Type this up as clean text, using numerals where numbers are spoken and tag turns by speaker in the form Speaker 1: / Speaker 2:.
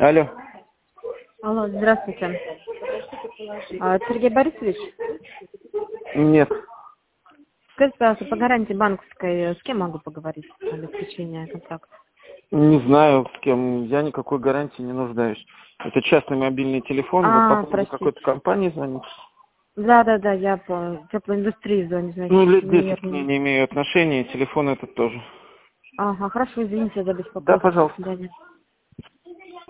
Speaker 1: Алло.
Speaker 2: Алло, здравствуйте. Сергей Борисович,
Speaker 1: Нет.
Speaker 2: скажите, пожалуйста, по гарантии банковской, с кем могу поговорить о обеспечении контракта?
Speaker 1: Не знаю, с кем. Я никакой гарантии не нуждаюсь. Это частный мобильный телефон. Вы по поводу
Speaker 2: Простите.
Speaker 1: какой-то компании звоните?
Speaker 2: Да, я по теплоиндустрии звоню, значит.
Speaker 1: Ну, лет 10 к ней
Speaker 2: Наверное.
Speaker 1: не имею отношения. Телефон этот тоже.
Speaker 2: Ага, хорошо, извините за
Speaker 1: Да,
Speaker 2: беспокойство. До
Speaker 1: пожалуйста.
Speaker 2: свидания.